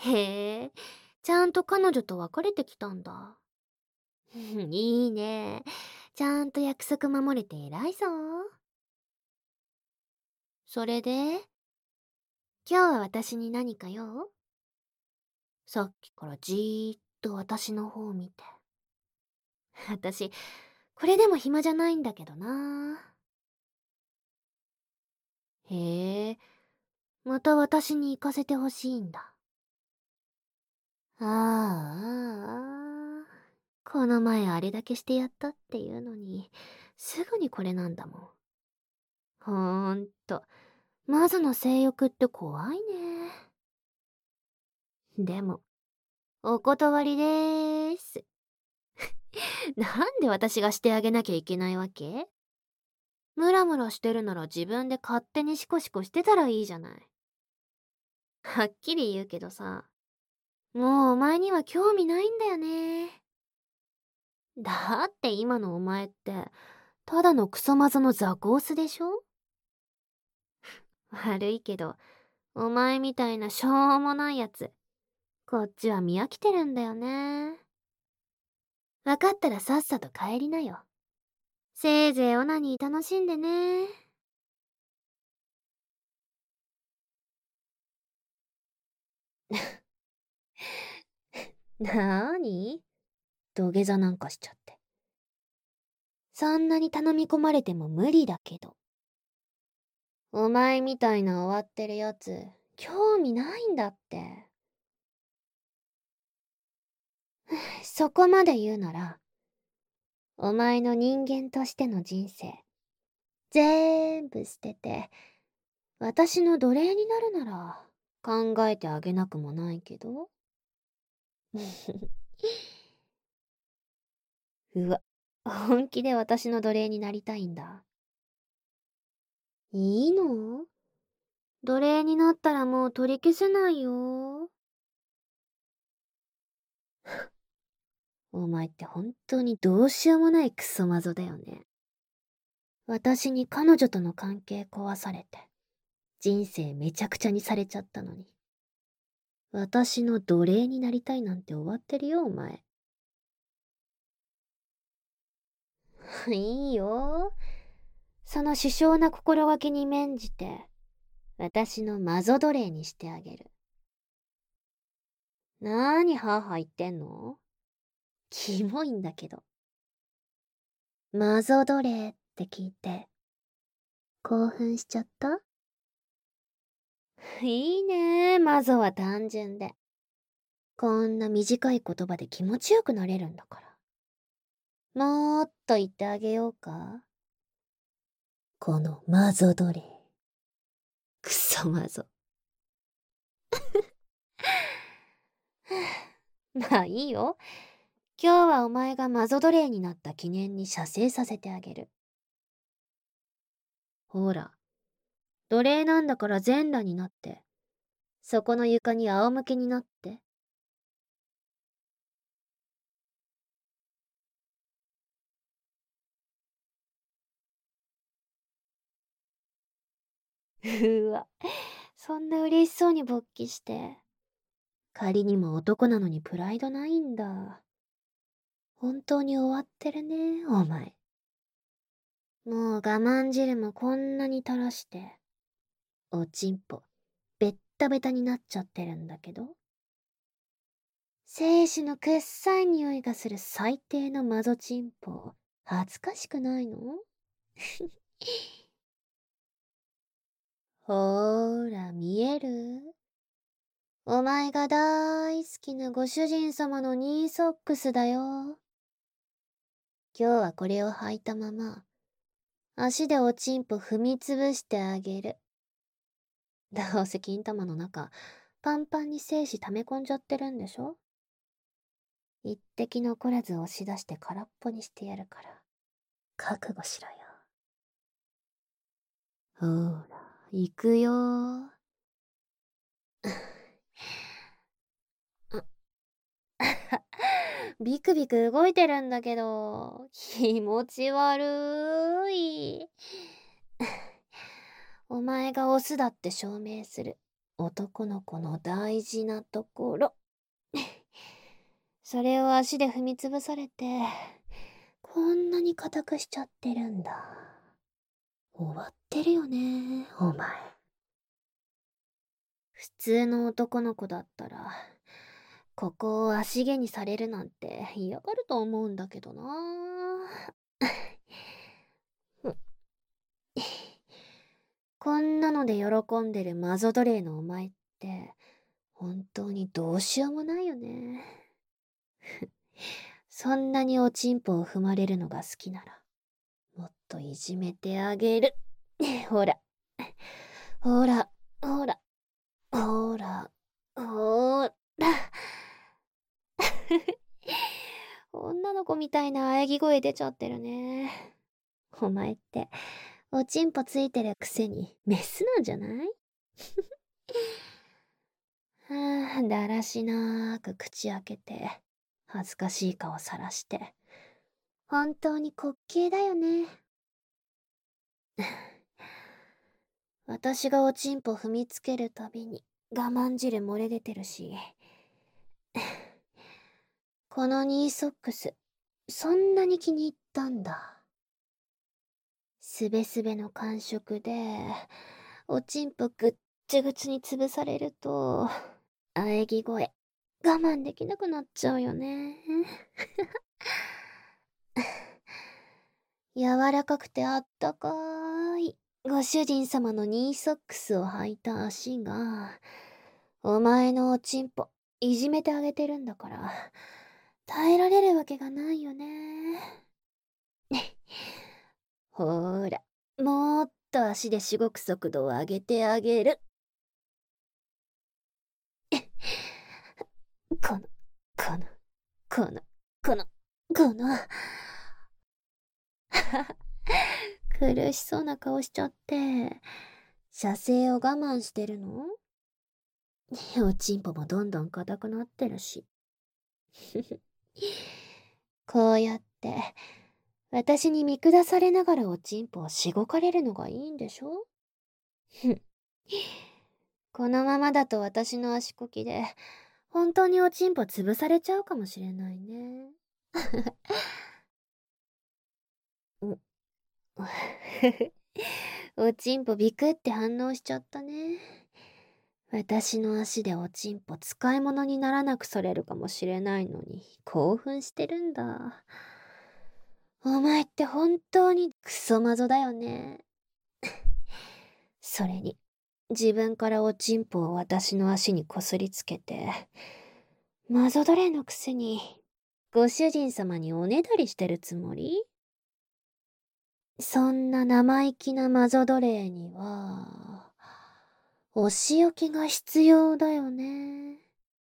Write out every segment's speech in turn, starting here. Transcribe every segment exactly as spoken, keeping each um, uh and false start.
へえ、ちゃんと彼女と別れてきたんだ。いいね。ちゃんと約束守れて偉いぞ。それで、今日は私に何か用？さっきからじーっと私の方を見て。私、これでも暇じゃないんだけどな。へえ、また私に行かせてほしいんだ。ああ、ああ、この前あれだけしてやったっていうのに、すぐにこれなんだもん。ほーんと、まずの性欲って怖いね。でも、お断りでーす。なんで私がしてあげなきゃいけないわけ？ムラムラしてるなら自分で勝手にシコシコしてたらいいじゃない。はっきり言うけどさ、もうお前には興味ないんだよね。だって今のお前って、ただのクソマゾのザコースでしょ？悪いけど、お前みたいなしょうもないやつ、こっちは見飽きてるんだよね。わかったらさっさと帰りなよ。せいぜいオナニー楽しんでね。なーに？土下座なんかしちゃって。そんなに頼み込まれても無理だけど。お前みたいな終わってるやつ、興味ないんだって。そこまで言うなら、お前の人間としての人生、ぜーんぶ捨てて、私の奴隷になるなら、考えてあげなくもないけど。うわ、本気で私の奴隷になりたいんだ。いいの？奴隷になったらもう取り消せないよ。お前って本当にどうしようもないクソマゾだよね。私に彼女との関係壊されて、人生めちゃくちゃにされちゃったのに。私の奴隷になりたいなんて終わってるよ、お前。いいよ。その殊勝な心がけに免じて、私のマゾ奴隷にしてあげる。なーにハーハー言ってんの？キモいんだけど。マゾ奴隷って聞いて、興奮しちゃった？いいね、マゾは単純で。こんな短い言葉で気持ちよくなれるんだから。もーっと言ってあげようか？このマゾ奴隷。クソマゾ。まあいいよ。今日はお前がマゾ奴隷になった記念に射精させてあげる。ほら、奴隷なんだから全裸になって、そこの床に仰向けになって。うわ、そんな嬉しそうに勃起して。仮にも男なのにプライドないんだ。本当に終わってるね、お前。もう我慢汁もこんなに垂らして、おちんぽ、ベッタベタになっちゃってるんだけど。精子のくっさい匂いがする最低のマゾチンポ、恥ずかしくないの？ほーら、見える？お前が大好きなご主人様のニーソックスだよ。今日はこれを履いたまま、足でおちんぽ踏みつぶしてあげる。どうせ金玉の中、パンパンに精子溜め込んじゃってるんでしょ？一滴残らず押し出して空っぽにしてやるから、覚悟しろよ。ほーら、行くよー。ビクビク動いてるんだけど、気持ち悪い。お前がオスだって証明する。 男の子の大事なところ。それを足で踏みつぶされて、こんなに硬くしちゃってるんだ。終わってるよね、お前。普通の男の子だったら、ここを足毛にされるなんて嫌がると思うんだけどな。こんなので喜んでるマゾ奴隷のお前って、本当にどうしようもないよね。そんなにおちんぽを踏まれるのが好きなら、もっといじめてあげる。ほら、ほら、ほら、ほら、ほら。女の子みたいな喘ぎ声出ちゃってるね。お前って、おちんぽついてるくせにメスなんじゃない？はあ、だらしなーく口開けて、恥ずかしい顔さらして。本当に滑稽だよね。私がおちんぽ踏みつけるたびに我慢汁漏れ出てるし。このニーソックス、そんなに気に入ったんだ。すべすべの感触で、おちんぽぐっちゅぐちに潰されると、喘ぎ声、我慢できなくなっちゃうよね。柔らかくてあったかーい、ご主人様のニーソックスを履いた足が、お前のおちんぽ、いじめてあげてるんだから、耐えられるわけがないよね。ほーら、もっと足でしごく速度を上げてあげる。この、この、この、この、この。苦しそうな顔しちゃって、射精を我慢してるの？おちんぽもどんどん硬くなってるし。こうやって、私に見下されながらおちんぽをしごかれるのがいいんでしょ？このままだと私の足こきで、本当におちんぽ潰されちゃうかもしれないね。おちんぽビクって反応しちゃったね。私の足でおちんぽ使い物にならなくされるかもしれないのに興奮してるんだ。お前って本当にクソマゾだよね。それに、自分からおちんぽを私の足にこすりつけて、マゾ奴隷のくせに、ご主人様におねだりしてるつもり？そんな生意気なマゾ奴隷には、お仕置きが必要だよね。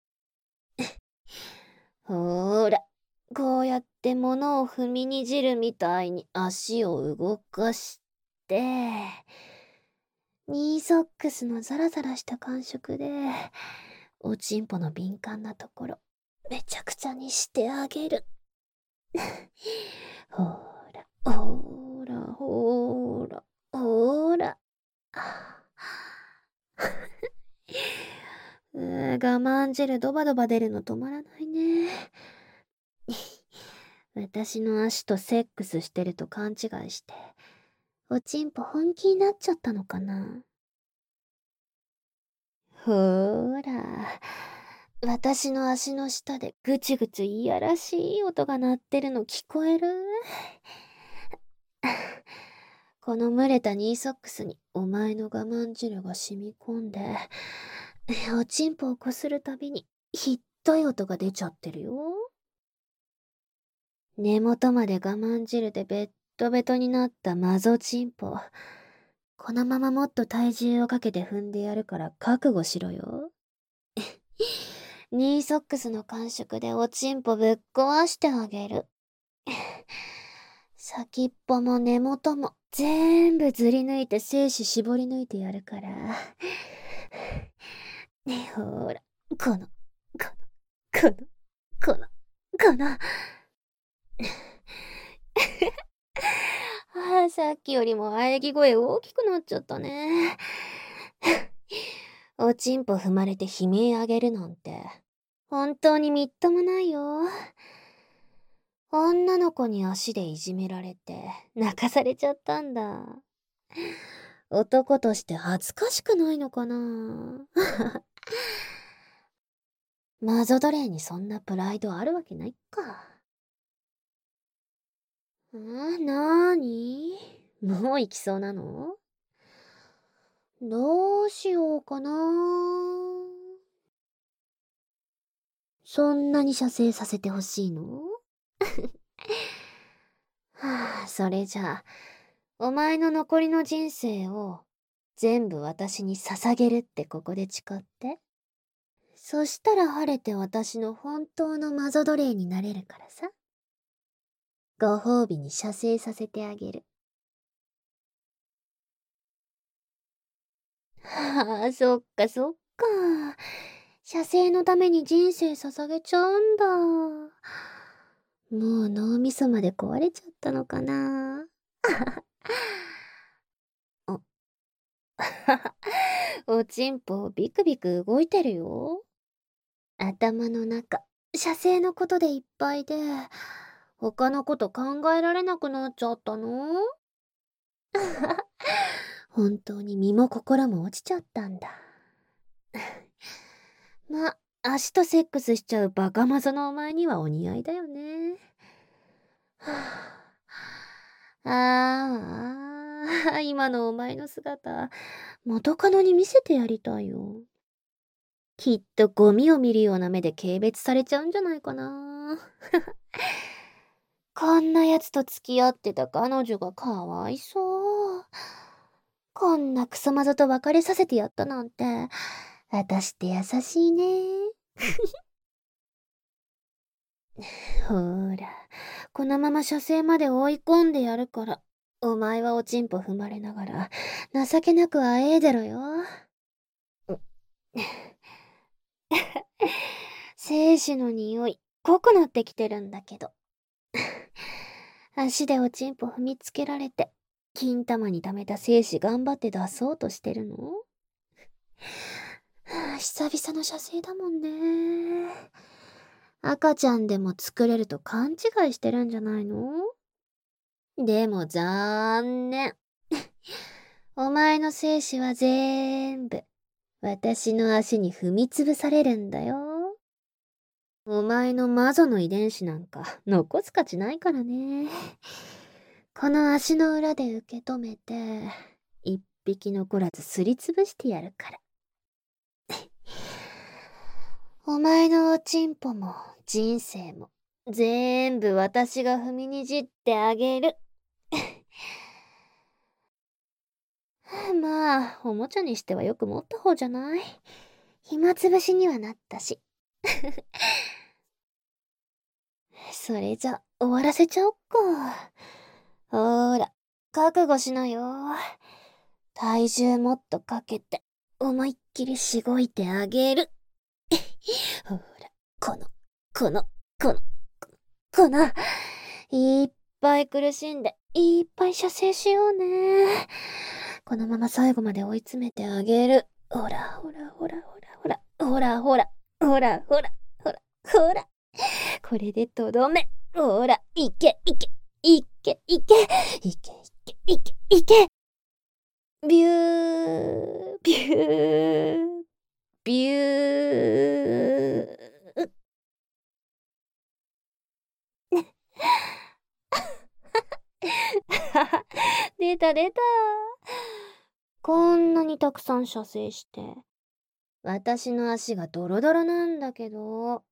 ほーら、こうやって物を踏みにじるみたいに足を動かして、ニーソックスのザラザラした感触で、おちんぽの敏感なところ、めちゃくちゃにしてあげる。ほーら、ほーら、ほーら、ほーら。うー我慢汁ドバドバ出るの止まらないね。私の足とセックスしてると勘違いして、おちんぽ本気になっちゃったのかな。ほーら、私の足の下でぐちぐちいやらしい音が鳴ってるの聞こえる？この蒸れたニーソックスにお前の我慢汁が染み込んで、おちんぽをこするたびにひっどい音が出ちゃってるよ。根元まで我慢汁でベッドベトになったマゾチンポ。このままもっと体重をかけて踏んでやるから覚悟しろよ。ニーソックスの感触でおちんぽぶっ壊してあげる。先っぽも根元も全部ずり抜いて精子絞り抜いてやるから。ねほーら、この、この、この、この、この。ああ、さっきよりも喘ぎ声大きくなっちゃったね。 おちんぽ踏まれて悲鳴あげるなんて、本当にみっともないよ。女の子に足でいじめられて、泣かされちゃったんだ。男として恥ずかしくないのかな。マゾ奴隷にそんなプライドあるわけないか。んなーにもう行きそうなの？どうしようかな。そんなに射精させてほしいの？はあ、それじゃあ、お前の残りの人生を全部私に捧げるってここで誓って。そしたら晴れて私の本当のマゾ奴隷になれるからさ。ご褒美に射精させてあげる。はあ、そっかそっか。射精のために人生捧げちゃうんだ。もう脳みそまで壊れちゃったのかな。お、おちんぽビクビク動いてるよ。頭の中、射精のことでいっぱいで、他のこと考えられなくなっちゃったの？本当に身も心も落ちちゃったんだ。ま、足とセックスしちゃうバカマゾのお前にはお似合いだよね。はあ、ああ、今のお前の姿、元カノに見せてやりたいよ。きっとゴミを見るような目で軽蔑されちゃうんじゃないかな。こんな奴と付き合ってた彼女がかわいそう。こんなクソマゾと別れさせてやったなんて、私って優しいね。ほーら、このまま射精まで追い込んでやるから、お前はおちんぽ踏まれながら、情けなくあえいでろよ。精子の匂い、濃くなってきてるんだけど。足でおちんぽ踏みつけられて、金玉に溜めた精子頑張って出そうとしてるの？はあ、久々の射精だもんね。赤ちゃんでも作れると勘違いしてるんじゃないの？でも残念。お前の精子は全部、私の足に踏みつぶされるんだよ。お前の魔女の遺伝子なんか残す価値ないからね。この足の裏で受け止めて、一匹残らずすりつぶしてやるから。お前のおちんぽも人生も全部私が踏みにじってあげる。まあ、おもちゃにしてはよく持った方じゃない？暇つぶしにはなったし。それじゃ、終わらせちゃおっか。ほーら、覚悟しなよ。体重もっとかけて、思いっきりしごいてあげる。ほら、この、この、この、この、いっぱい苦しんで、いっぱい射精しようね。このまま最後まで追い詰めてあげる。ほら、ほら、ほら、ほら、ほら、ほら、ほら、ほら、ほら、ほら、ほら。これでとどめ。ほら、いけ、いけ、いけ、いけ、いけ、いけ、いけ、いけ。ビュー、ビュー、ビュー。出た出た。こんなにたくさん射精して。私の足がドロドロなんだけど。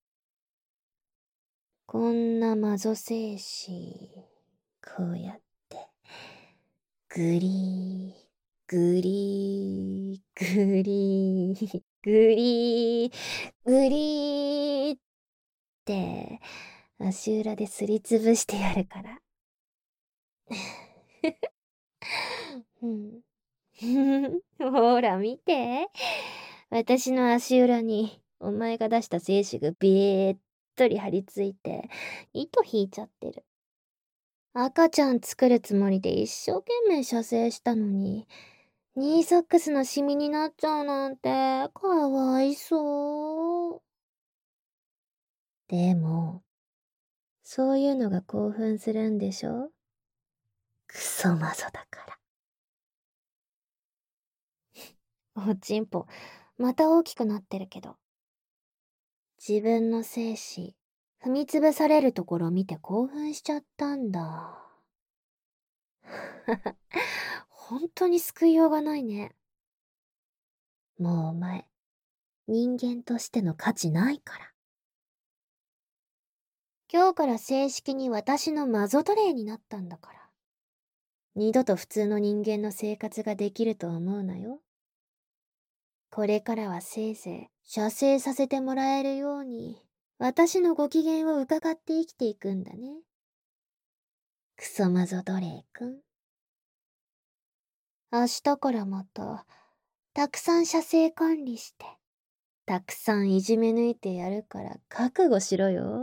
こんなマゾ精子。こうやって。グリー、グリー、グリー、グリー、グリーって、足裏ですりつぶしてやるから。うん。ほら見て。私の足裏にお前が出した精子がべーっとり張り付いて、糸引いちゃってる。赤ちゃん作るつもりで一生懸命射精したのに、 ニーソックスのシミになっちゃうなんて、かわいそう。でも、そういうのが興奮するんでしょ？クソマゾだから。おちんぽ、また大きくなってるけど。自分の精子、踏みつぶされるところ見て興奮しちゃったんだ。本当に救いようがないね。もうお前、人間としての価値ないから。今日から正式に私のマゾトレイになったんだから。二度と普通の人間の生活ができると思うなよ。これからはせいぜい射精させてもらえるように、私のご機嫌を伺って生きていくんだね。クソマゾドレイ君。明日からまた、たくさん射精管理して、たくさんいじめ抜いてやるから覚悟しろよ。